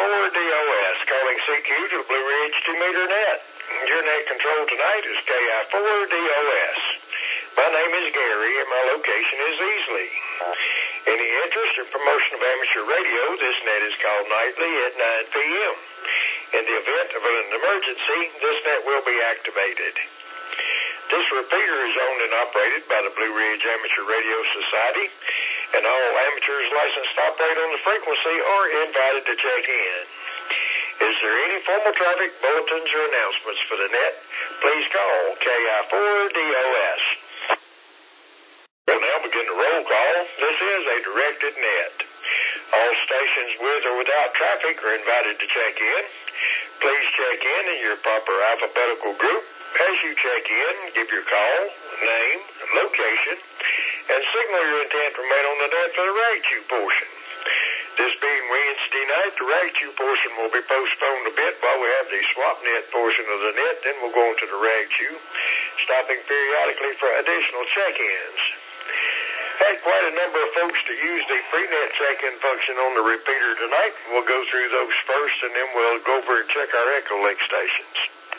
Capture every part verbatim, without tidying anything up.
four D O S, calling C Q to the Blue Ridge two meter net. Your net control tonight is K I four D O S. My name is Gary, and my location is Easley. Any interest or promotion of amateur radio, this net is called nightly at nine p m In the event of an emergency, this net will be activated. This repeater is owned and operated by the Blue Ridge Amateur Radio Society, and all amateurs licensed to operate on the frequency are invited to check in. Is there any formal traffic bulletins or announcements for the net? Please call K I four D O S. We'll now begin the roll call. This is a directed net. All stations with or without traffic are invited to check in. Please check in in your proper alphabetical group. As you check in, give your call, name, location, and signal your intent to remain on the net for the rag-chew portion. This being Wednesday night, the rag-chew portion will be postponed a bit while we have the swap net portion of the net. Then we'll go into the rag-chew, stopping periodically for additional check-ins. Had quite a number of folks to use the pre-net check-in function on the repeater tonight. We'll go through those first, and then we'll go over and check our echo link stations.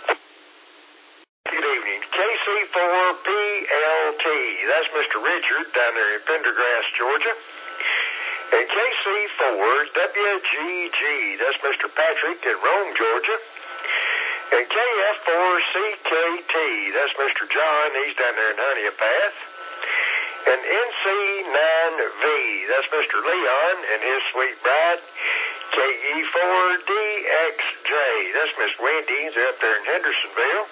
Good evening. K C four P L T, that's Mister Richard down there in Pendergrass, Georgia. And K C four W G G, that's Mister Patrick in Rome, Georgia. And K F four C K T, that's Mister John, he's down there in Honeypath. And N C nine V, that's Mister Leon and his sweet bride. K E four D X J, that's Miss Wendy, they're up there in Hendersonville.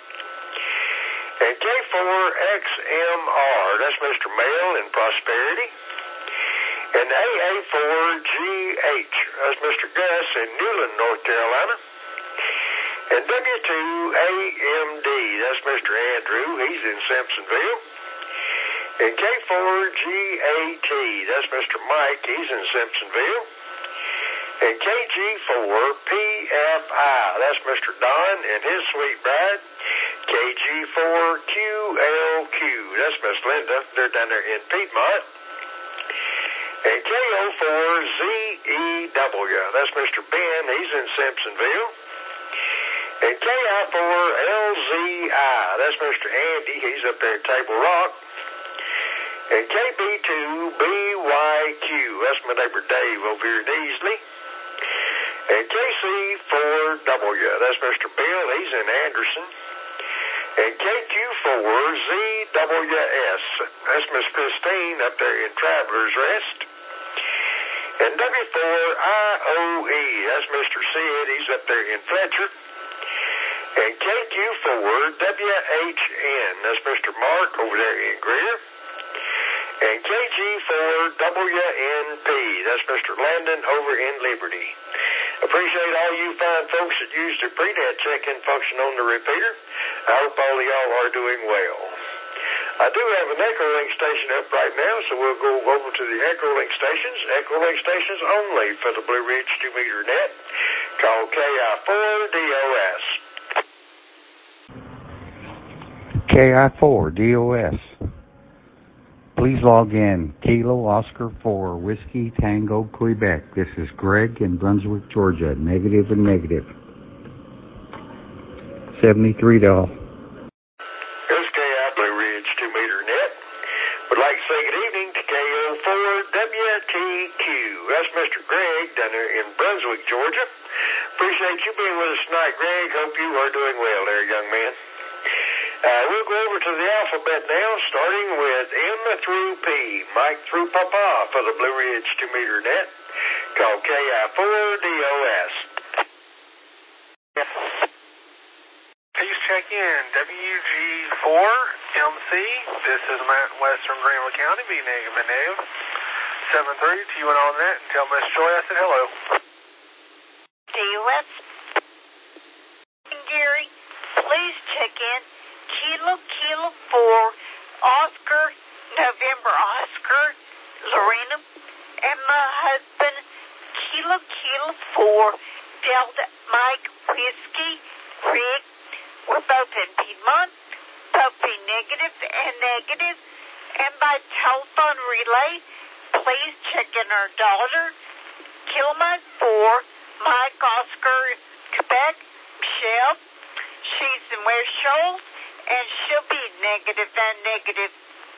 And K four X M R, that's Mister Mail in Prosperity. And A A four G H, that's Mister Gus in Newland, North Carolina. And W two A M D, that's Mister Andrew, he's in Simpsonville. And K four G A T, that's Mister Mike, he's in Simpsonville. And K G four P F I, that's Mister Don and his sweet bride. K G four Q L Q, that's Miss Linda, they're down there in Piedmont. And K O four Z E W, that's Mister Ben, he's in Simpsonville. And K I four L Z I, that's Mister Andy, he's up there at Table Rock. And K B two B Y Q, that's my neighbor Dave over here in Easley. And K C four W, that's Mister Bill, he's in Anderson. And K Q four Z W S, that's Miss Christine up there in Traveler's Rest. And W four I O E, that's Mister Sid, he's up there in Fletcher. And K Q four W H N, that's Mister Mark over there in Greer. And K G four W N P, that's Mister Landon over in Liberty. Appreciate all you fine folks that use the pre-net check-in function on the repeater. I hope all of y'all are doing well. I do have an echo link station up right now, so we'll go over to the echo link stations. Echo link stations only for the Blue Ridge two meter net, called K I four D O S. K I four D O S. Please log in. Kilo Oscar four, Whiskey Tango, Quebec. This is Greg in Brunswick, Georgia. Negative and negative. seventy-three dollars. This is K I Blue Ridge two meter net. Would like to say good evening to K O four W T Q. That's Mister Greg down there in Brunswick, Georgia. Appreciate you being with us tonight, Greg. Hope you are doing well there, young man. Uh, we'll go over to the alphabet now, starting with M through P, Mike through Papa for the Blue Ridge two meter net, called K I four D O S. Please check in W G four M C. This is Matt in Western Greenville County, be negative and negative. seven three to you and on that, and tell Miss Joy I said hello. D O S. Gary, please check in. Kilo, Kilo four, Oscar, November Oscar, Lorena, and my husband, Kilo, Kilo four, Delta Mike Whiskey, Rick. We're both in Piedmont, both be negative and negative, and by telephone relay, please check in our daughter, Kilma four, Mike Oscar Quebec, Michelle. She's in West Shoals, and she'll be negative and negative.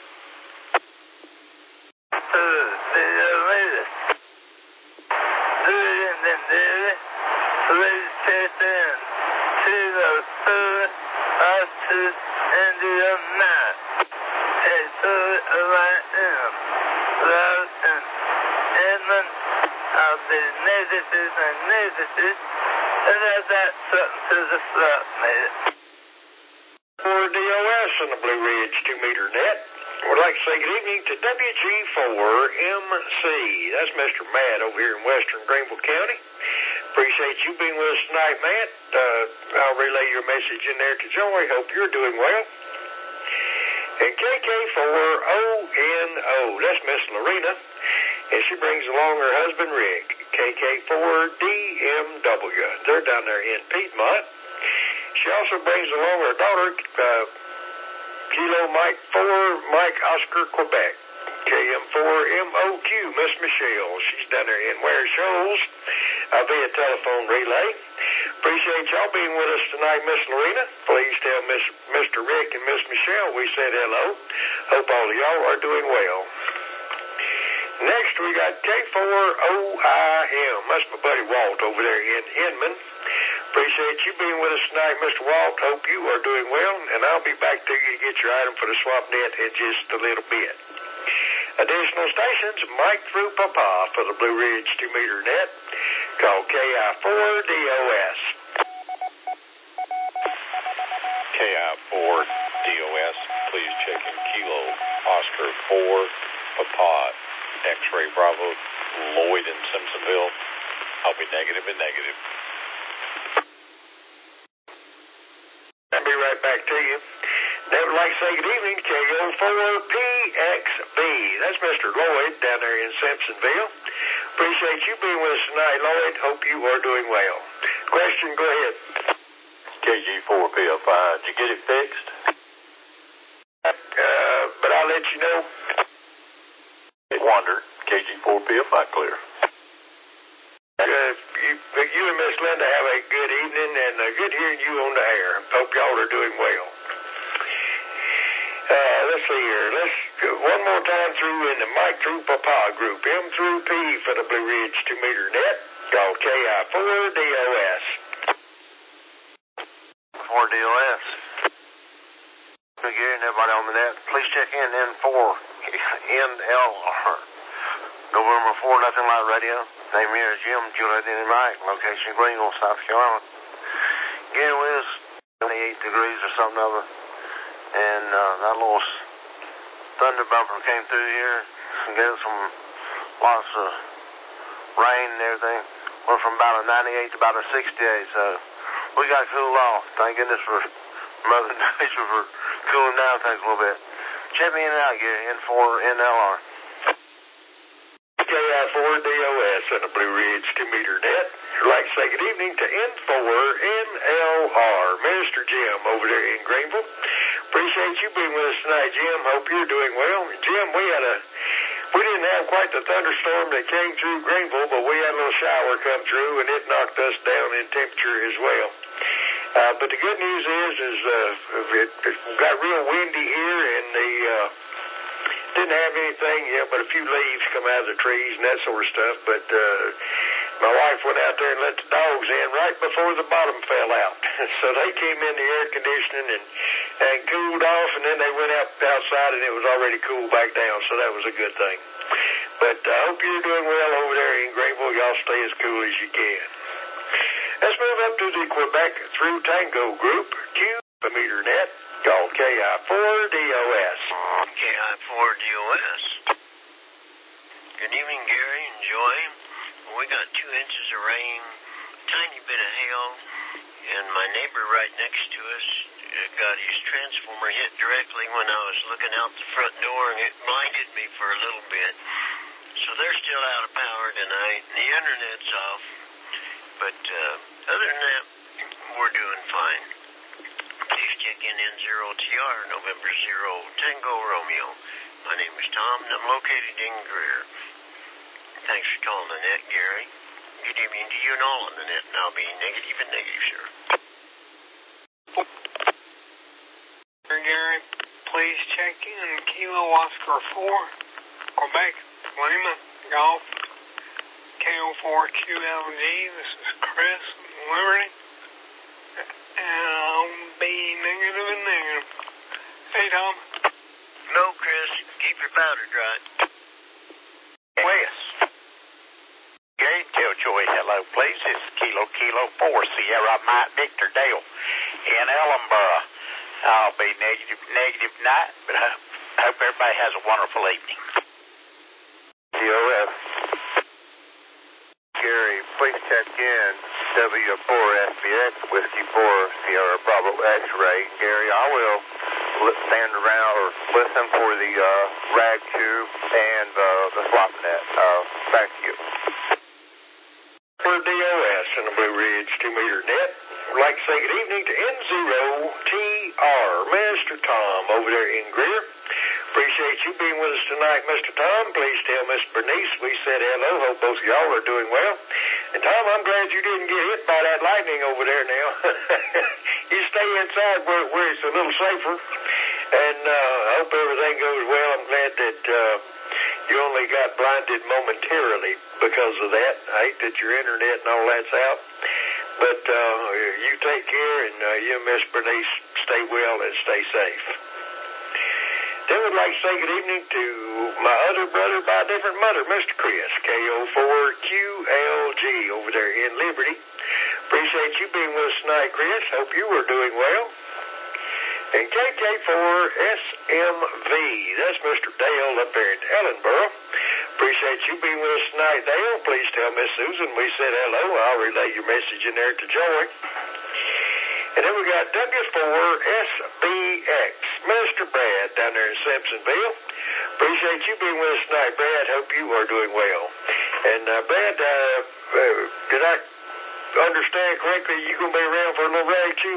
For D O S on the Blue Ridge two meter net, would like to say good evening to W G four M C. That's Mister Matt over here in western Greenville County. Appreciate you being with us tonight, Matt. Uh, I'll relay your message in there to Joy. Hope you're doing well. And K K four O N O, that's Miss Lorena, and she brings along her husband Rick. K K four D M W, they're down there in Piedmont. She also brings along her daughter, uh, Kilo Mike four, Mike Oscar Quebec. K M four M O Q, Miss Michelle. She's down there in Ware Shoals uh, via telephone relay. Appreciate y'all being with us tonight, Miss Lorena. Please tell Miss, Mister Rick and Miss Michelle we said hello. Hope all of y'all are doing well. Next, we got K four O I M. That's my buddy Walt over there in Inman. Appreciate you being with us tonight, Mister Walt. Hope you are doing well, and I'll be back to you to get your item for the swap net in just a little bit. Additional stations, Mike through Papa for the Blue Ridge two meter net. Call K I four D O S. K I four D O S, please check in Kilo Oscar four, Papa, X-Ray Bravo, Lloyd in Simpsonville. I'll be negative and negative. I'll be right back to you. Never like to say good evening, K O four P X B. That's Mister Lloyd down there in Simpsonville. Appreciate you being with us tonight, Lloyd. Hope you are doing well. Question, go ahead. K G four P F I, did you get it fixed? Uh, but I'll let you know. Wonder, K G four P F I clear. Uh, you, you and Miss Linda have a good evening, and uh, good hearing you on the air. Hope y'all are doing well. Uh, let's see here. Let's go one more time through in the Mike through Papa group. M through P for the Blue Ridge two meter net. Call K I four D O S. four D O S. Gary and everybody on the net, please check in N four N L R. November four, nothing like radio. Name here is Jim, Juliet, and Mike. Location Greenville, South Carolina. Gary was twenty-eight degrees or something of it. And uh, that little thunder bumper came through here and gave us some lots of rain and everything. Went from about a ninety-eight to about a sixty-eight, so we got cooled off. Thank goodness for Mother Nature for cooling down things a little bit. Check me in and out, Gary, N four N L R. K I four D O S on the Blue Ridge two meter net. I'd like to say good evening to N four N L R, Mister Jim over there in Greenville. Appreciate you being with us tonight, Jim. Hope you're doing well. Jim, we had a, we didn't have quite the thunderstorm that came through Greenville, but we had a little shower come through, and it knocked us down in temperature as well. Uh, but the good news is, is uh, it, it got real windy here, and the uh, didn't have anything yet, but a few leaves come out of the trees and that sort of stuff. But uh, my wife went out there and let the dogs in right before the bottom fell out. So they came in the air conditioning and, and cooled off, and then they went out outside, and it was already cooled back down. So that was a good thing. But I uh, hope you're doing well over there in Greenville. Y'all stay as cool as you can. Let's move up to the Quebec through Tango group, Q meter net, called K I four D O S. K I four D O S. Good evening, Gary and Joy. We got two inches of rain, a tiny bit of hail, and my neighbor right next to us got his transformer hit directly when I was looking out the front door, and it blinded me for a little bit. So they're still out of power tonight. The internet's off. But uh, other than that, we're doing fine. Please check in N zero T R, November zero, Tango Romeo. My name is Tom, and I'm located in Greer. Thanks for calling the net, Gary. Good evening to you and all on the net, and I'll be negative and negative, sir. Gary, please check in Kilo Oscar four, Quebec, Lima, Golf, K O four Q L G. This is Chris, Liberty, and I'll be negative and negative. Hey, Tom. No, Chris, keep your powder dry. Wes. Gary, tell Joey hello, please. This is Kilo Kilo four, Sierra Mike Victor Dale in Ellenboro. I'll be negative, negative tonight, but I hope everybody has a wonderful evening. D O S. Gary, please check in W four S B X, Whiskey four, Sierra Bravo X-Ray. Gary, I will stand around or listen for the uh, rag tube and uh, the swap net. Uh, back to you. For D O S and the Blue Ridge two meter net, I'd like to say good evening to N zero T R, Mister Tom over there in Greer. Appreciate you being with us tonight, Mister Tom. Please tell Miss Bernice we said hello. Hope both of y'all are doing well. And Tom, I'm glad you didn't get hit by that lightning over there now. You stay inside where, where it's a little safer. And uh, I hope everything goes well. I'm glad that uh, you only got blinded momentarily because of that. I hate that your internet and all that's out. But uh, you take care, and uh, you and Miss Bernice stay well and stay safe. Then we'd like to say good evening to my other brother by a different mother, Mister Chris, K O four Q L G over there in Liberty. Appreciate you being with us tonight, Chris. Hope you are doing well. And K K four S M V, that's Mister Dale up there in Ellenboro. Appreciate you being with us tonight, Dale. Please tell Miss Susan we said hello. I'll relay your message in there to Joey. And then we got W four S B X, Mister Brad down there in Simpsonville. Appreciate you being with us tonight, Brad. Hope you are doing well. And uh, Brad, uh, uh, did I understand correctly you going to be around for a little rag too?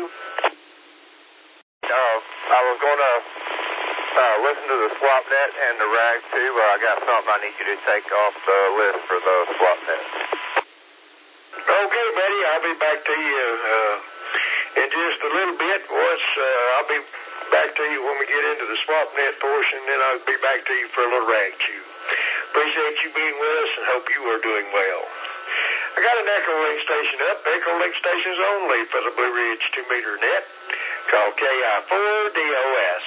Uh, I was going to uh, listen to the swap net and the rag too, but I got something I need you to take off the list for the swap net. Okay, buddy. I'll be back to you uh, in just a little bit. Once uh, I'll be back to you when we get into the swap net portion, then I'll be back to you for a little rag chew. Appreciate you being with us and hope you are doing well. I got an Echo Link station up. Echo Link stations only for the Blue Ridge two meter net. Call K I four D O S.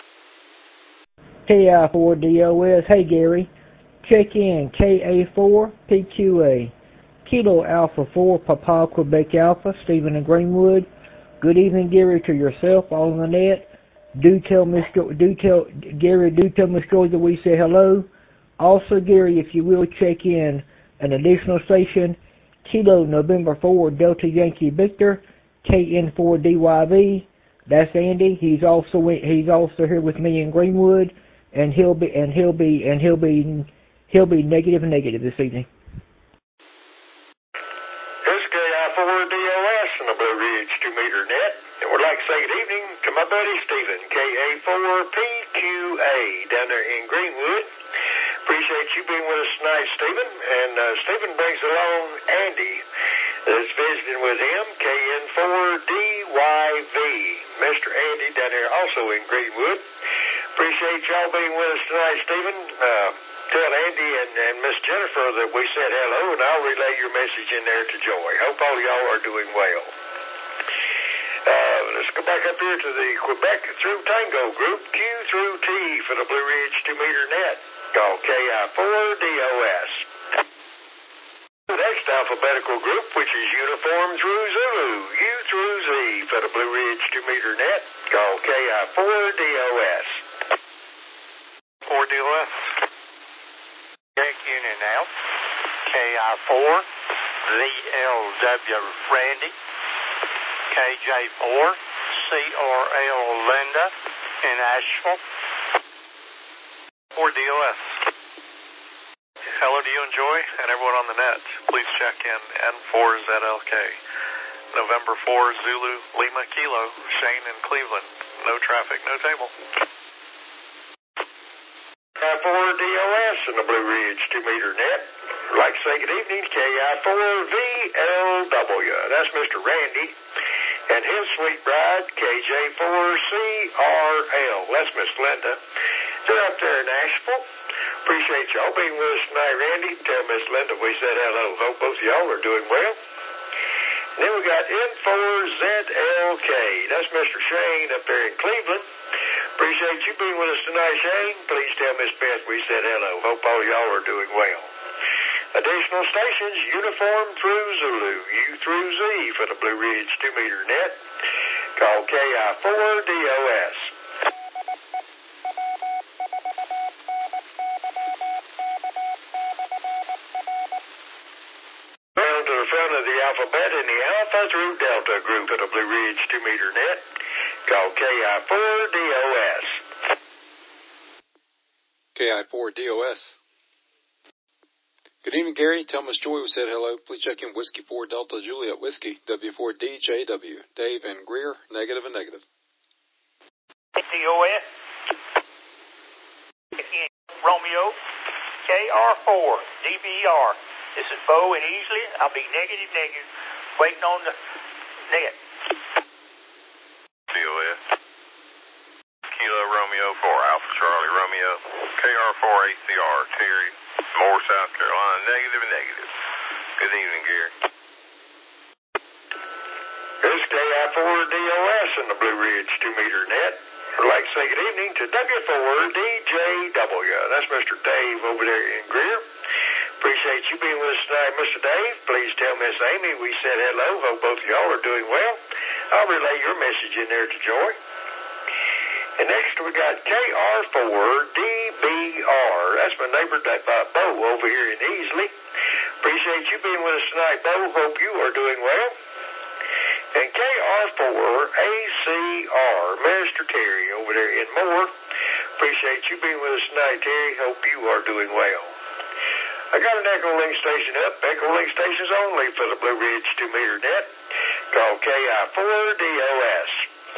K I four D O S. Hey, Gary. Check in K A four P Q A. Kilo Alpha four, Papa Quebec Alpha, Stephen in Greenwood. Good evening, Gary, to yourself, all on the net. Do tell Miss jo- do tell Gary, do tell Miss Joy that we say hello. Also, Gary, if you will check in an additional station, Kilo November four, Delta Yankee Victor, K N four D Y V. That's Andy. He's also he's also here with me in Greenwood, and he'll be and he'll be and he'll be he'll be negative and negative this evening. four D O S and the Blue Ridge two meter net. And we'd like to say good evening to my buddy Stephen, K A four P Q A, down there in Greenwood. Appreciate you being with us tonight, Stephen. And uh, Stephen brings along Andy that's visiting with him, K N four D Y V. Mister Andy down there also in Greenwood. Appreciate y'all being with us tonight, Stephen. Uh, Tell Andy and, and Miss Jennifer that we said hello, and I'll relay your message in there to Joy. Hope all y'all are doing well. Uh, let's go back up here to the Quebec through Tango group, Q through T for the Blue Ridge two meter net. Call K I four D O S. The next alphabetical group, which is uniform through Zulu, U through Z for the Blue Ridge two meter net. Call K I four D O S. four D O S. Check in and out. K I four, V L W Randy, K J four, C R L Linda in Asheville. four D O S. Hello to you and Joy and everyone on the net. Please check in N four Z L K. November four Zulu Lima Kilo, Shane in Cleveland. No traffic, no table. four D O S and the Blue Ridge two meter net. I'd like to say good evening to K I four V L W. That's Mister Randy. And his sweet bride, K J four C R L. That's Miss Linda. They're up there in Nashville. Appreciate y'all being with us tonight, Randy. Tell Miss Linda we said hello. Hope both of y'all are doing well. And then we got N four Z L K. That's Mister Shane up there in Cleveland. Appreciate you being with us tonight, Shane. Please tell Miss Beth we said hello. Hope all y'all are doing well. Additional stations, uniform through Zulu, U through Z for the Blue Ridge two meter net. Call K I four D O S. Down to the front of the alphabet in the Alpha through Delta group of the Blue Ridge two meter net. Call K I four D O S. K I four D O S. Good evening, Gary. Tell Miss Joy we said hello. Please check in Whiskey four Delta Juliet Whiskey, W four D J W. Dave and Greer, negative and negative. D O S. Romeo, K R four D B R. This is Bo and Easley. I'll be negative, negative, waiting on the net. D O S. Kilo Romeo four Alpha Charlie Romeo, K R four A C R Terry, Moore, South Carolina, negative and negative. Good evening, Gary. This is K I four D O S in the Blue Ridge two meter net. I'd like to say good evening to W four D J W. That's Mister Dave over there in Greer. Appreciate you being with us tonight, Mister Dave. Please tell Miss Amy we said hello. Hope both of y'all are doing well. I'll relay your message in there to Joy. And next we got K R four D B R. That's my neighbor, that uh, Bo over here in Easley. Appreciate you being with us tonight, Bo. Hope you are doing well. And K R four A C R, Mister Terry over there in Moore. Appreciate you being with us tonight, Terry. Hope you are doing well. I got an Echo Link station up. Echo Link stations only for the Blue Ridge two meter net. Call K I four D O S.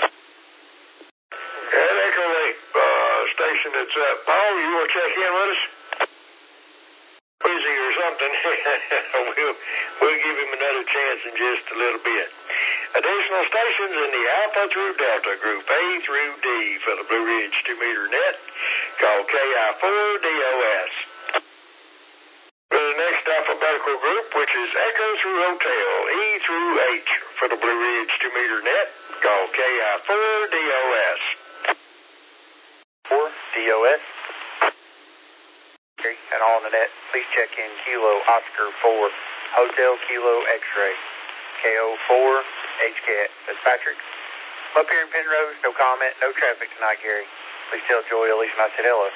That Echo Link uh, station that's up. Paul, you want to check in with us? Busy or something? we'll, we'll give him another chance in just a little bit. Additional stations in the Alpha through Delta group A through D for the Blue Ridge two meter net. Call K I four D O S. For the next alphabetical group, which is Echo through Hotel, E through H for the Blue Ridge two meter net. Call K I four D O S. four D O S. And on the net, please check in Kilo Oscar four Hotel Kilo X-ray K O four H cat. That's Patrick. I'm up here in Penrose. No comment, no traffic tonight, Gary. Please tell Joy Elise and I said hello.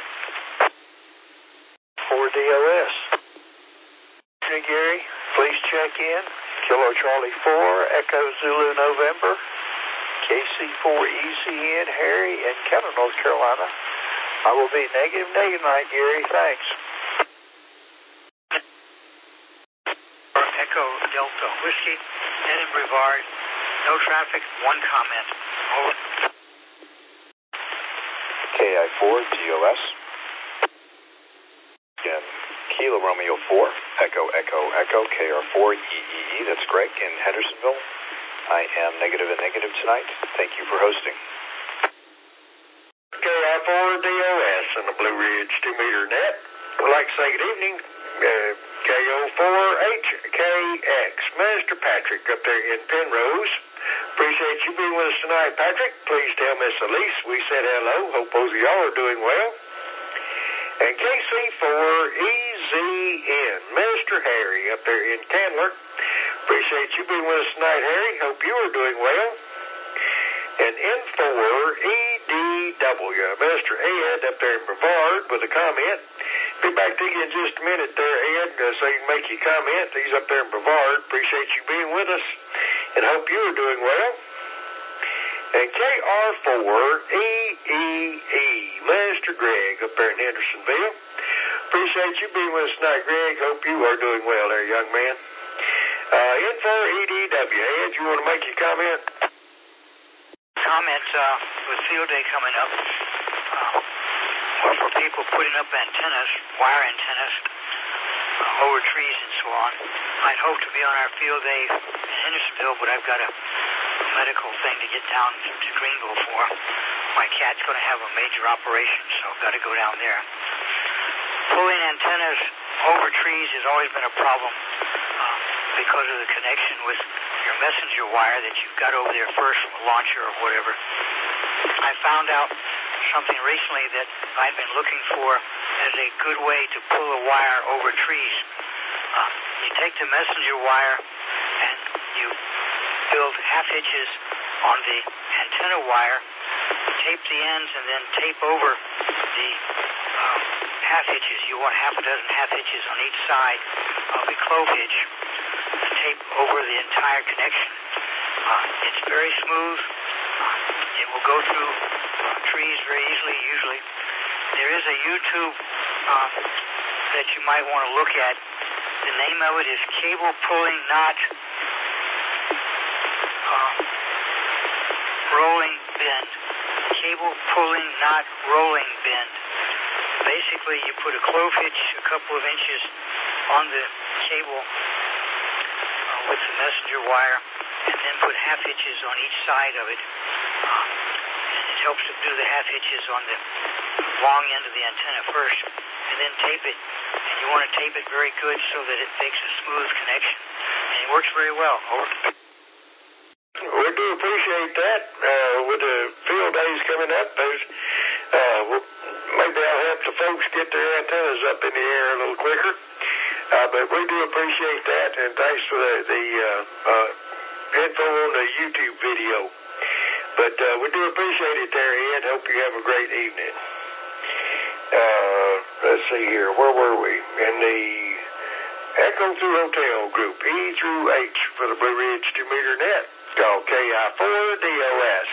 four D O S. Hey, Gary, please check in. Kilo Charlie four Echo Zulu November K C four E C N Harry in Keller, North Carolina. I will be negative, negative night, Gary. Thanks. Echo Delta Whiskey, Edin Brevard. No traffic, one comment. Over. K I four D O S. Again, Kilo Romeo four, Echo, Echo, Echo, K R four E E E. That's Greg in Hendersonville. I am negative and negative tonight. Thank you for hosting. K I four D O S in the Blue Ridge two meter net. I'd like to say good evening. Uh, K O four H K X, Mister Patrick up there in Penrose. Appreciate you being with us tonight, Patrick. Please tell Miss Elise we said hello. Hope both of y'all are doing well. And K C four E Z N, Mister Harry up there in Candler. Appreciate you being with us tonight, Harry. Hope you are doing well. And N four E D W, Mister Ed up there in Brevard with a comment. Be back to you in just a minute there, Ed, uh, so you can make your comment. He's up there in Brevard. Appreciate you being with us and hope you are doing well. And K R four E E E, Mister Greg up there in Hendersonville. Appreciate you being with us tonight, Greg. Hope you are doing well there, young man. Uh, N four E D W, Ed, you want to make your comment? Comment uh, with field day coming up. Uh, or for people putting up antennas, wire antennas, uh, over trees and so on. I'd hoped to be on our field day in Hendersonville, but I've got a medical thing to get down to Greenville for. My cat's going to have a major operation, so I've got to go down there. Pulling antennas over trees has always been a problem uh, because of the connection with your messenger wire that you've got over there first from a launcher or whatever. I found out something recently that I've been looking for as a good way to pull a wire over trees. Uh, you take the messenger wire and you build half hitches on the antenna wire, tape the ends, and then tape over the uh, half hitches. You want half a dozen half hitches on each side of the clove hitch and tape over the entire connection. Uh, it's very smooth. Uh, it will go through uh, trees very easily, usually. There is a YouTube uh, that you might want to look at. The name of it is Cable Pulling Knot uh, Rolling Bend. Cable Pulling Knot Rolling Bend. Basically, you put a clove hitch a couple of inches on the cable uh, with the messenger wire, and then put half hitches on each side of it. Uh, and it helps to do the half hitches on the long end of the antenna first, and then tape it. And you want to tape it very good so that it makes a smooth connection. And it works very well. Over. We do appreciate that. Uh, with the field days coming up, there's, uh, we'll, maybe I'll help the folks get their antennas up in the air a little quicker. Uh, but we do appreciate that, and thanks for the, the uh, uh, info on the YouTube video. But uh, we do appreciate it there, Ed. Hope you have a great evening. Uh, let's see here. Where were we? In the Echo through Hotel group, E through H for the Blue Ridge two meter net. Call K I four D O S.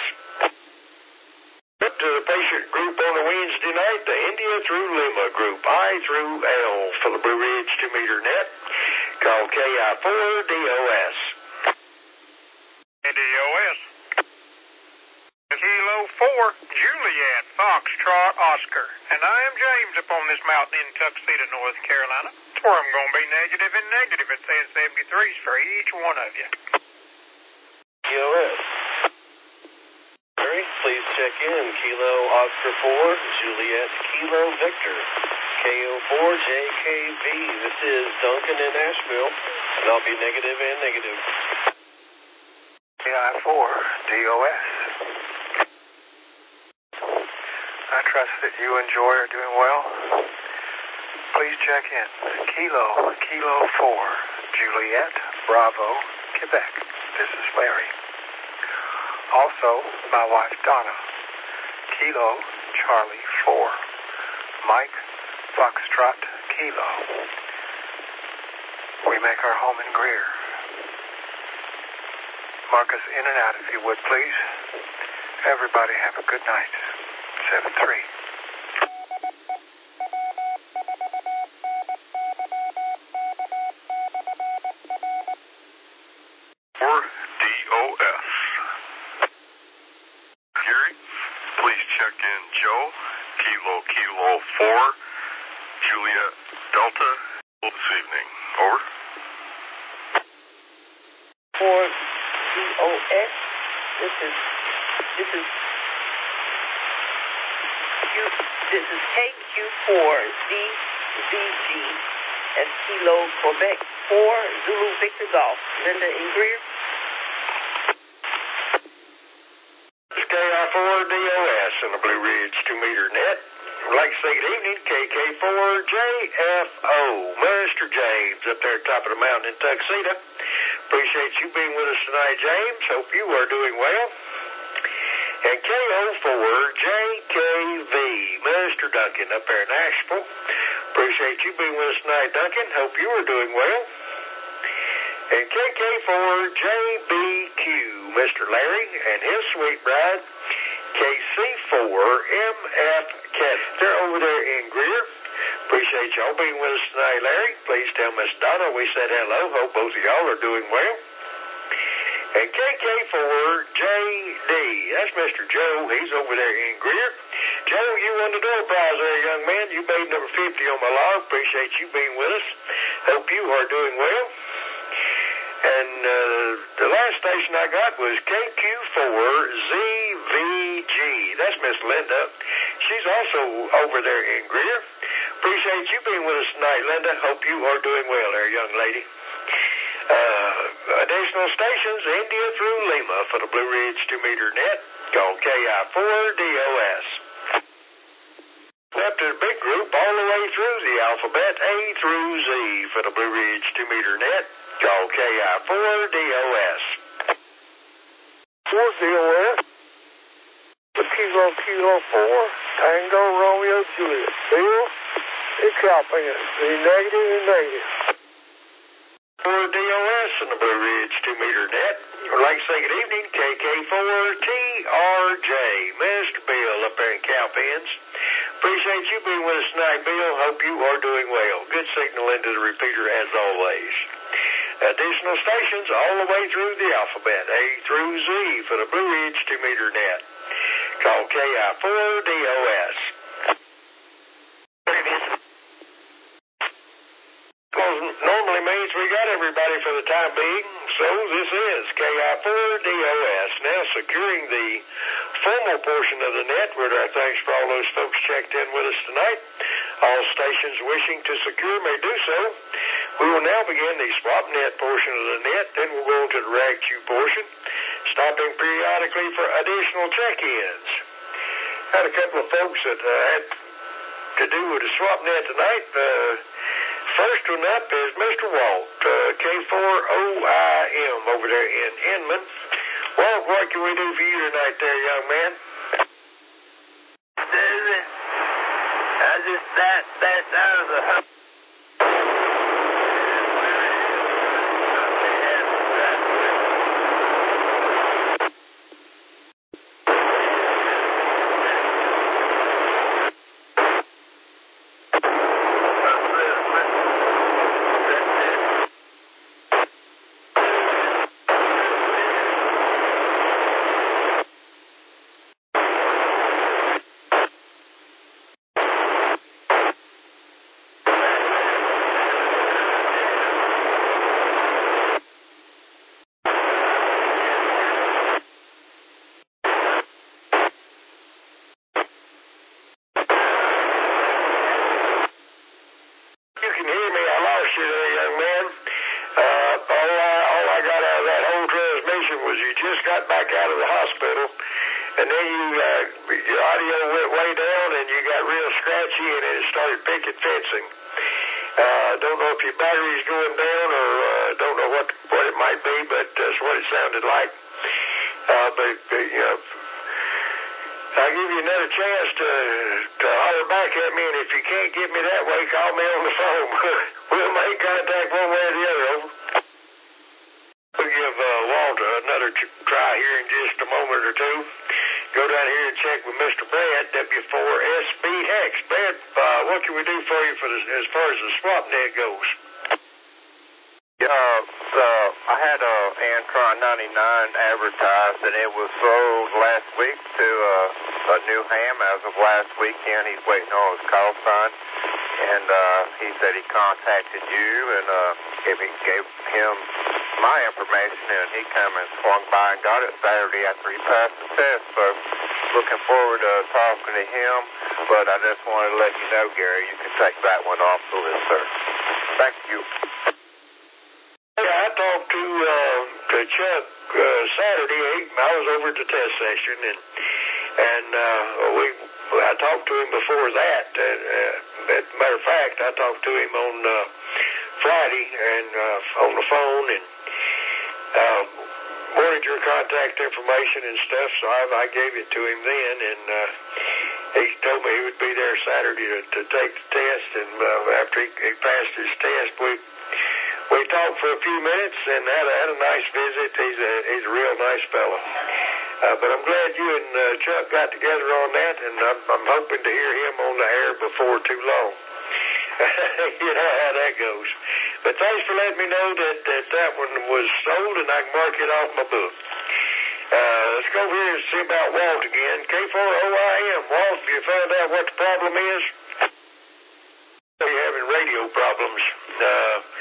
Up to the patient group on a Wednesday night, the India through Lima group, I through L for the Blue Ridge two meter net. Call K I four D O S. D O S. Kilo four, Juliet, Foxtrot, Oscar. And I am James up on this mountain in Tuxedo, North Carolina. That's where I'm going to be negative and negative at saying seventy-threes for each one of you. D O S. Mary, please check in. Kilo Oscar four, Juliet Kilo Victor. K O four J K V. This is Duncan in Asheville, and I'll be negative and negative. K I four D O S. I trust that you and Joy are doing well. Please check in. Kilo, Kilo four, Juliet, Bravo, Quebec. This is Larry. Also, my wife Donna. Kilo, Charlie four, Mike, Foxtrot, Kilo. We make our home in Greer. Mark us in and out if you would, please. Everybody have a good night. seven three. four D O S. Gary, please check in Joe, Kilo Kilo four, Juliet Delta, this evening. Over. four D O S. This is, this is, Q, this is K Q four Z Z G and Kilo Quebec four Zulu Victor Golf. Linda in Greer. It's K I four D O S on the Blue Ridge two meter net. Like I say, good evening, K K four J F O. Mister James up there at the top of the mountain in Tuxedo. Appreciate you being with us tonight, James. Hope you are doing well. And K O four J K V, Mister Duncan up there in Asheville. Appreciate you being with us tonight, Duncan. Hope you are doing well. And K K four J B Q, Mister Larry and his sweet bride, K C four M F Kevin. They're over there in Greer. Appreciate y'all being with us tonight, Larry. Please tell Miss Donna we said hello. Hope both of y'all are doing well. And K K four J D, that's Mister Joe. He's over there in Greer. Joe, you won the door prize there, young man. You made number fifty on my log. Appreciate you being with us. Hope you are doing well. And uh, the last station I got was K Q four Z V G. That's Miss Linda. She's also over there in Greer. Appreciate you being with us tonight, Linda. Hope you are doing well there, young lady. Uh, additional stations, India through Lima for the Blue Ridge two meter net. Call K I four D O S. Up to the big group all the way through the alphabet, A through Z for the Blue Ridge two meter net. Call K I four D O S. four D O S. The Kilo Kilo four, Tango Romeo Juliet. Bill, it's helping us. The negative and negative. four D O S in the Blue Ridge two meter net. I'd like to say good evening, K K four T R J. Mister Bill up there in Cowpens. Appreciate you being with us tonight, Bill. Hope you are doing well. Good signal into the repeater as always. Additional stations all the way through the alphabet, A through Z for the Blue Ridge two meter net. Call K I four D O S. Normally means we got everybody for the time being, so this is K I four D O S. Now securing the formal portion of the net, with our thanks for all those folks checked in with us tonight. All stations wishing to secure may do so. We will now begin the swap net portion of the net, then we'll go to the rag queue portion, stopping periodically for additional check-ins. Had a couple of folks that uh, had to do with the swap net tonight. Uh, first one up is Mister Walt, uh, K four O I M over there in Inman. Walt, what can we do for you tonight there, young man? I just sat, sat down as a hump. Sounded like, uh, but, uh, you know, I'll give you another chance to, to holler back at me, and if you can't get me that way, call me on the phone. We'll make contact one way or the other. Over. We'll give uh, Walter another try here in just a moment or two. Go down here and check with Mister Brad, W four S B Hex. Brad, uh, what can we do for you for the, as far as the swap net goes? Uh, uh, I had a Antron ninety-nine advertised, and it was sold last week to uh, a new ham as of last weekend. He's waiting on his call sign, and uh, he said he contacted you and uh, gave, gave him my information, and he came and swung by and got it Saturday after he passed the test. So looking forward to talking to him, but I just wanted to let you know, Gary, you can take that one off the list, sir. Thank you. Yeah, I talked to, uh, to Chuck uh, Saturday. I was over at the test session, and and uh, we I talked to him before that. And, uh, as a matter of fact, I talked to him on uh, Friday and uh, on the phone, and uh, wanted your contact information and stuff. So I, I gave it to him then, and uh, he told me he would be there Saturday to, to take the test. And uh, after he, he passed his test, we. We talked for a few minutes and had a, had a nice visit. He's a he's a real nice fellow. Uh, but I'm glad you and uh, Chuck got together on that, and I'm, I'm hoping to hear him on the air before too long. You know how that goes. But thanks for letting me know that that, that one was sold, and I can mark it off my book. Uh, let's go over here and see about Walt again. K four O I M. Walt, have you found out what the problem is? You're having radio problems. Uh,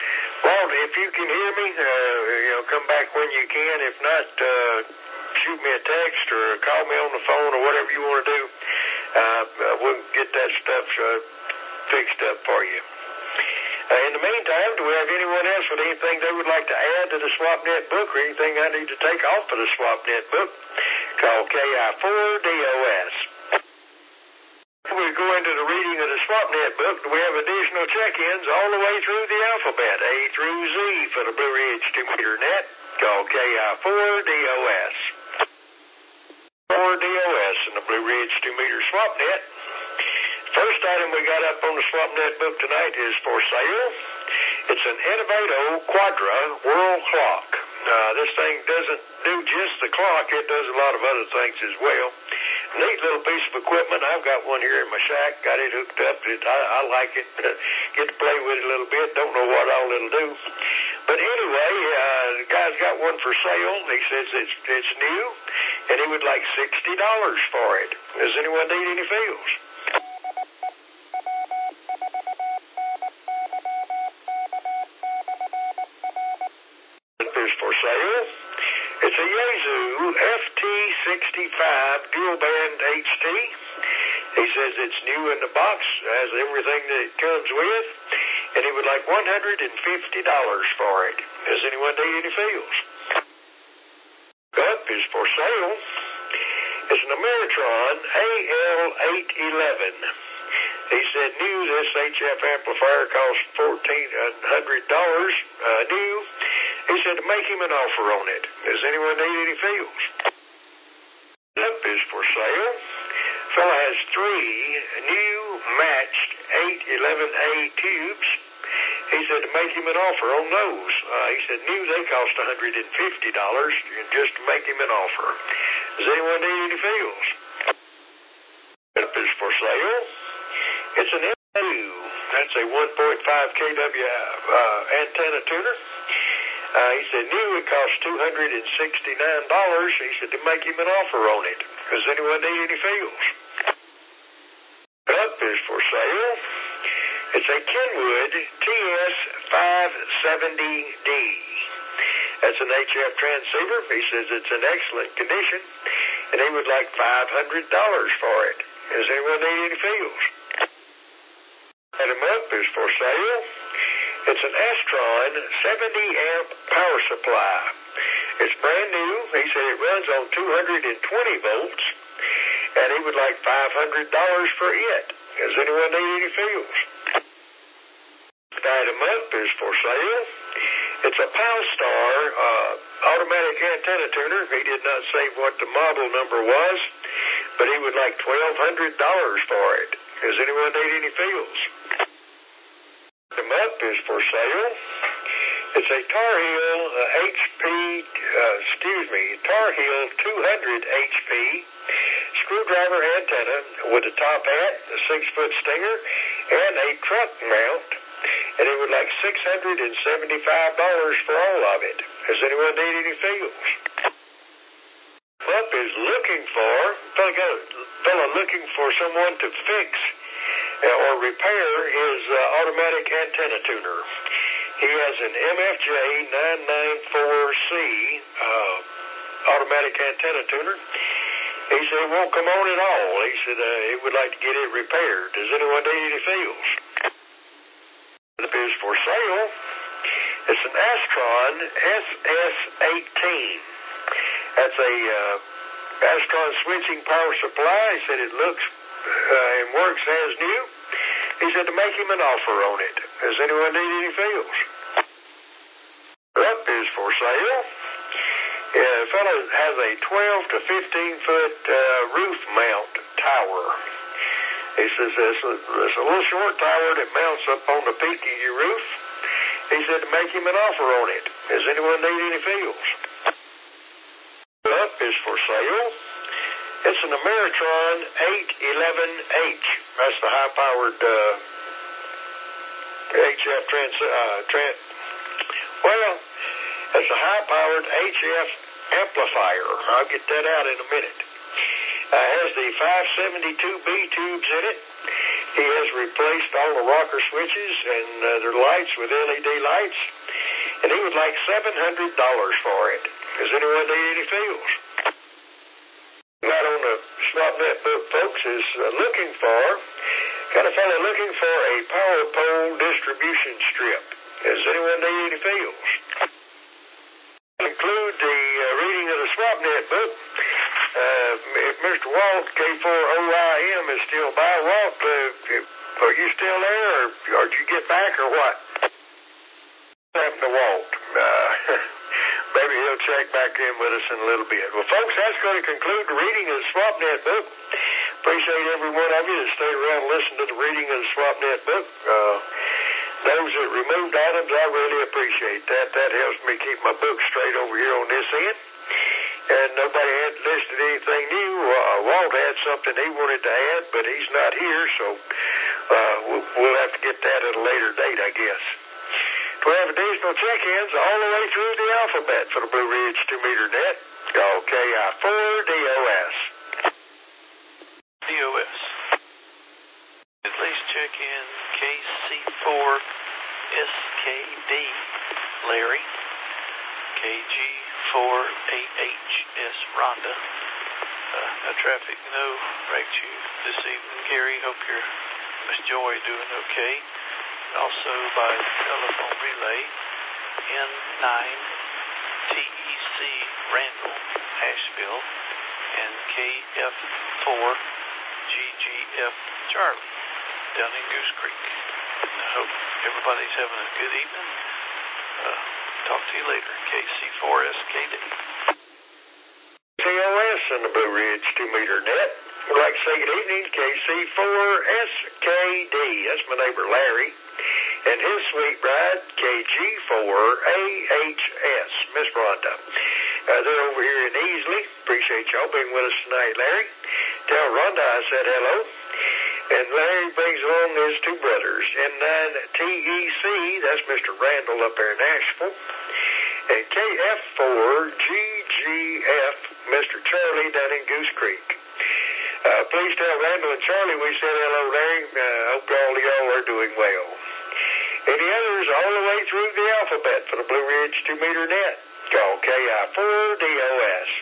you can hear me, uh, you know, come back when you can. If not, uh, shoot me a text or call me on the phone or whatever you want to do. Uh, we'll get that stuff uh, fixed up for you. Uh, in the meantime, do we have anyone else with anything they would like to add to the SwapNet book or anything I need to take off of the SwapNet book? Call K I four D O S. We go into the reading of the SwapNet book. We have additional check-ins all the way through the alphabet, A through Z for the Blue Ridge two meter net. Call K I four D O S. four D O S in the Blue Ridge two meter SwapNet. First item we got up on the SwapNet book tonight is for sale. It's an Innovato Quadra World Clock. Uh, this thing doesn't do just the clock, it does a lot of other things as well. Neat little piece of equipment. I've got one here in my shack, got it hooked up. It, I, I like it. Get to play with it a little bit. Don't know what all it'll do. But anyway, uh, the guy's got one for sale. He says it's it's new, and he would like sixty dollars for it. Does anyone need any feels? Is for sale. It's a Yaesu F T sixty-five dual band H T. He says it's new in the box, has everything that it comes with, and he would like one hundred fifty dollars for it. Does anyone need any feels? Up is for sale. It's an Ameritron A L eight eleven. He said new, this H F amplifier costs fourteen hundred dollars uh, new. He said to make him an offer on it. Does anyone need any feels? Up is for sale. Fella has three new matched eight eleven A tubes. He said to make him an offer on those. Uh, he said new, they cost one hundred fifty dollars just to make him an offer. Does anyone need any feels? Up is for sale. It's an M two. That's a one point five K W uh, antenna tuner. Uh, he said new, it costs two hundred sixty-nine dollars. He said to make him an offer on it. Does anyone need any feels? Up is for sale. It's a Kenwood T S five seventy D. That's an H F transceiver. He says it's in excellent condition, and he would like five hundred dollars for it. Does anyone need any feels? Item up is for sale. It's an Astron seventy amp power supply. It's brand new. He said it runs on two hundred twenty volts, and he would like five hundred dollars for it. Does anyone need any feels? Item up is for sale. It's a Powstar uh, automatic antenna tuner. He did not say what the model number was, but he would like twelve hundred dollars for it. Does anyone need any feels? Item up is for sale. It's a Tar Heel uh, H P, uh, excuse me, Tar Heel two hundred H P screwdriver antenna with a top hat, a six-foot stinger, and a truck mount. And it would like six hundred seventy-five dollars for all of it. Does anyone need any feels? Up is looking for, fella, fella looking for someone to fix uh, or repair his uh, automatic antenna tuner. He has an M F J nine ninety-four C uh, automatic antenna tuner. He said it won't come on at all. He said uh, he would like to get it repaired. Does anyone need any feels? The is for sale. It's an Astron S S eighteen. That's a uh, Astron switching power supply. He said it looks uh, and works as new. He said to make him an offer on it. Does anyone need any feels? Up is for sale. Yeah, the fellow has a twelve to fifteen foot uh, roof mount tower. He says it's a, it's a little short tower that mounts up on the peak of your roof. He said to make him an offer on it. Does anyone need any feels? Up is for sale. It's an Ameritron eight eleven H. That's the high-powered uh, H F trans... Uh, trans well, it's a high-powered H F amplifier. I'll get that out in a minute. Uh, has the five seventy-two B tubes in it. He has replaced all the rocker switches and uh, their lights with L E D lights. and he would like seven hundred dollars for it. Does anyone need any fields? Not on the SwapNet book, folks, is uh, looking for, got a fellow looking for a power pole distribution strip. Does anyone need any fields? Include the uh, reading of the SwapNet book. Uh, if Mister Walt, K four O I M, is still by, Walt, uh, are you still there, or, or did you get back, or what? What happened to Walt? Uh, maybe he'll check back in with us in a little bit. Well, folks, that's going to conclude the reading of the SwapNet book. Appreciate every one of you that stayed around and listened to the reading of the SwapNet book. Uh, those that removed items, I really appreciate that. That helps me keep my book straight over here on this end. And nobody had listed anything new. Uh, Walt had something he wanted to add, but he's not here, so uh, we'll, we'll have to get that at a later date, I guess. We have additional check-ins all the way through the alphabet for the Blue Ridge two meter net. Call K I four D O S. D O S. At least check in K C four S K D, Larry. K G four eight H S, Rhonda. Uh, no traffic, no wrecked you this evening, Gary. Hope you're, Miss Joy, doing okay. Also by telephone relay, N nine T E C Randall, Asheville, and K F four G G F Charlie down in Goose Creek. I hope everybody's having a good evening. Uh, talk to you later. K C four S K D. T O S and the Blue Ridge two meter net. We'd like to say good evening, K C four S K D. That's my neighbor Larry. And his sweet bride, K G four A H S, Miss Rhonda. Uh, they're over here in Easley. Appreciate y'all being with us tonight, Larry. Tell Rhonda I said hello. And Larry brings along his two brothers, N nine T E C, that's Mister Randall up there in Nashville. And K F four G G F, Mister Charlie down in Goose Creek. Uh, please tell Randall and Charlie we said hello, Larry. I uh, hope all of y'all are doing well. Any others all the way through the alphabet for the Blue Ridge two meter net? Call K I four D O S.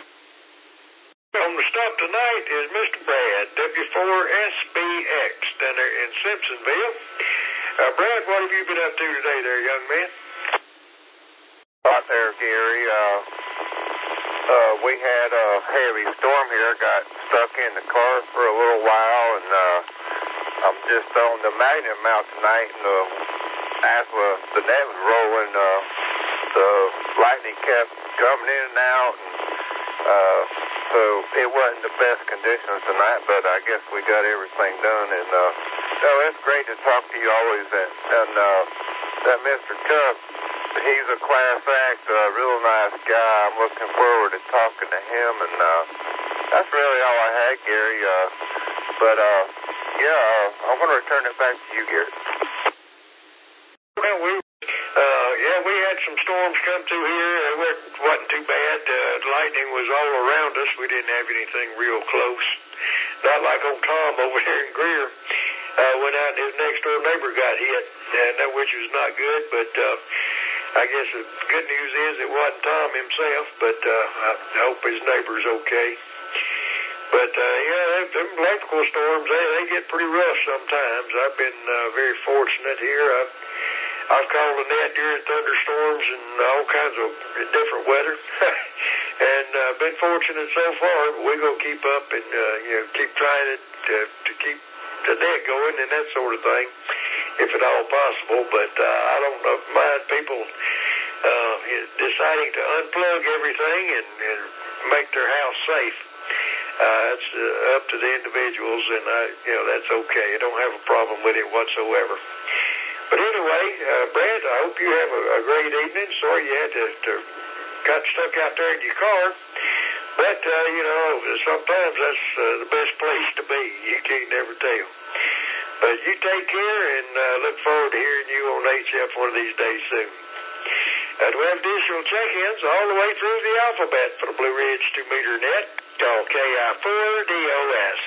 On the stop tonight is Mister Brad, W four S B X, down there in Simpsonville. Uh, Brad, what have you been up to today there, young man? Right there, Gary. Uh, uh, we had a heavy storm here. Got stuck in the car for a little while, and uh, I'm just on the Magnet Mount tonight, and uh, as the net was rolling, uh, the lightning kept coming in and out, and uh, so it wasn't the best conditions tonight, but I guess we got everything done, and uh, so it's great to talk to you always, and, and uh, that Mister Tuck, he's a class act, a uh, real nice guy. I'm looking forward to talking to him, and uh, that's really all I had, Gary, uh, but uh, yeah, uh, I'm going to return it back to you, Gary. Well, we, uh, yeah, we had some storms come through here. It wasn't too bad. Uh, the lightning was all around us. We didn't have anything real close. Not like old Tom over there in Greer. Uh, went out and his next door neighbor got hit, and that which was not good, but uh, I guess the good news is it wasn't Tom himself, but uh, I hope his neighbor's okay. But, uh, yeah, them electrical storms, they, they get pretty rough sometimes. I've been uh, very fortunate here. I've, I've called the net during thunderstorms and all kinds of different weather. and uh, been fortunate so far, but we're going to keep up and, uh, you know, keep trying it to, to keep the net going and that sort of thing, if at all possible. But uh, I don't know, mind people uh, deciding to unplug everything and, and make their house safe. Uh, it's uh, up to the individuals, and I, you know, that's okay. I don't have a problem with it whatsoever. But anyway, uh, Brad, I hope you have a, a great evening. Sorry you had to, to got stuck out there in your car, but uh, you know, sometimes that's uh, the best place to be. You can't never tell. But you take care, and uh, look forward to hearing you on H F one of these days soon. Uh, we have additional check-ins all the way through the alphabet for the Blue Ridge two meter net. Call K I four D O S.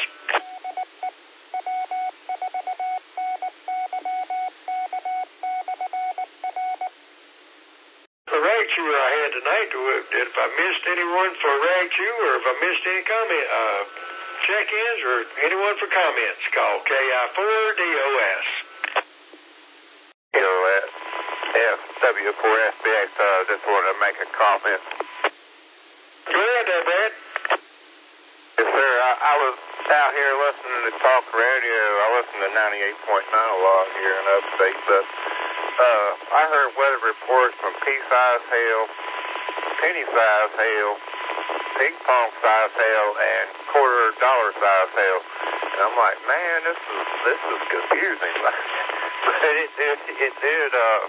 rag chewer I had tonight. If I missed anyone for rag chew, or if I missed any comment, uh, check-ins, or anyone for comments, call K I four D O S. You know, F W four S B X, uh, just wanted to make a comment. Go ahead there, Brad. Yes, sir. I, I was out here listening to talk radio. I listen to ninety-eight point nine a lot here in upstate, but uh, I heard weather reports from pea-sized hail, penny-sized hail, ping-pong-sized hail, and quarter-dollar-sized hail. And I'm like, man, this is this is confusing. But it did it did uh,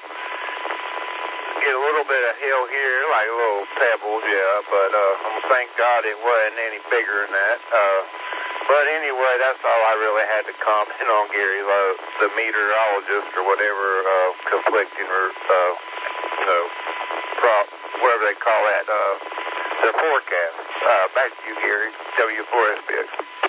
get a little bit of hail here, like little pebbles, yeah. But uh, thank God it wasn't any bigger than that. Uh, But anyway, that's all I really had to comment on, Gary, the, the meteorologist or whatever, uh, conflicting or, uh, you know, prop, whatever they call that, uh, their forecast. Uh, back to you, Gary, W four S B X.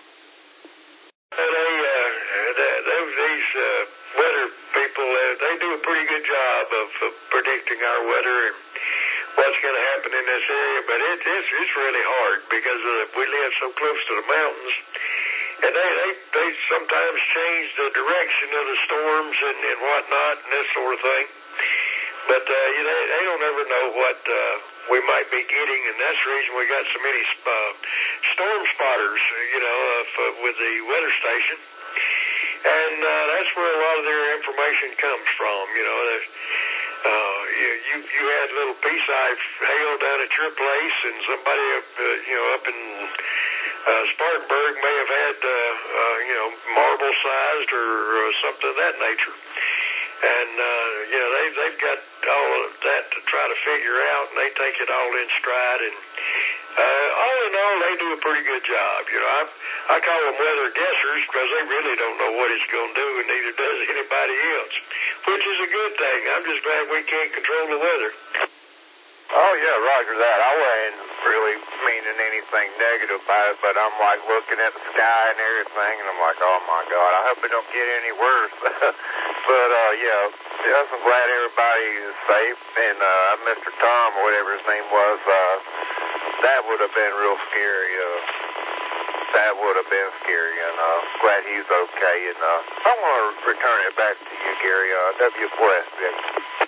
They, uh, they, these uh, weather people, uh, they do a pretty good job of uh, predicting our weather and what's going to happen in this area, but it, it's, it's really hard because uh, we live so close to the mountains, and they, they, they sometimes change the direction of the storms and, and whatnot and this sort of thing. But uh, you know, they don't ever know what uh, we might be getting, and that's the reason we got so many uh, storm spotters, you know, uh, for, with the weather station. And uh, that's where a lot of their information comes from, you know. Uh, you, you you had little pea-sized hail down at your place, and somebody up, uh, you know, up in uh, Spartanburg may have had, uh, uh, you know, marble-sized or uh, something of that nature. And, uh, you know, they, they've got all of that to try to figure out, and they take it all in stride. And uh, all in all, they do a pretty good job. You know, I, I call them weather guessers because they really don't know what it's going to do, and neither does anybody else, which is a good thing. I'm just glad we can't control the weather. Oh, yeah, roger that. I wasn't really meaning anything negative about it, but I'm, like, looking at the sky and everything, and I'm like, oh, my God, I hope it don't get any worse. But, uh, yeah, yes, I'm glad everybody is safe, and uh, Mister Tom, or whatever his name was, uh, that would have been real scary. Uh, that would have been scary, and uh, glad he's okay. And uh, I want to return it back to you, Gary, uh, W four S B X.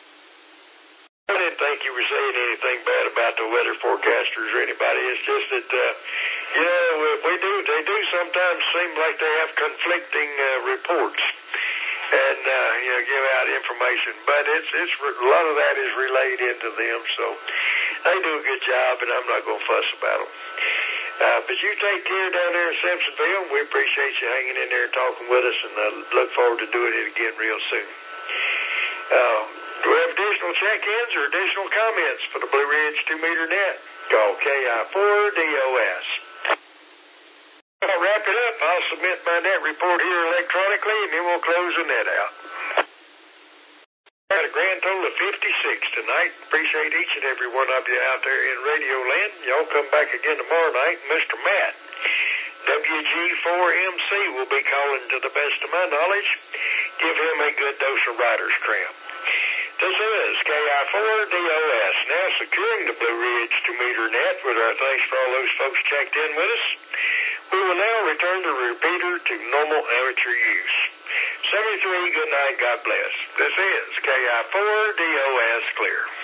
I didn't think you were saying anything bad about the weather forecasters or anybody. It's just that, uh, you know, we do, they do sometimes seem like they have conflicting uh, reports and, uh, you know, give out information. But it's, it's, a lot of that is relayed into them, so they do a good job, and I'm not going to fuss about them. Uh, but you take care down there in Simpsonville. We appreciate you hanging in there and talking with us, and I uh, look forward to doing it again real soon. Uh, do we have additional check-ins or additional comments for the Blue Ridge two-meter net? Call K I four D O S. I'll wrap it up. I'll submit my net report here electronically, and then we'll close the net out. Got a grand total of fifty-six tonight. Appreciate each and every one of you out there in Radio Land. Y'all come back again tomorrow night. Mister Matt, W G four M C, will be calling to the best of my knowledge. Give him a good dose of writer's cramp. This is K I four D O S, now securing the Blue Ridge two-meter net with our thanks for all those folks checked in with us. We will now return the repeater to normal amateur use. seventy-three, good night, God bless. This is K I four D O S clear.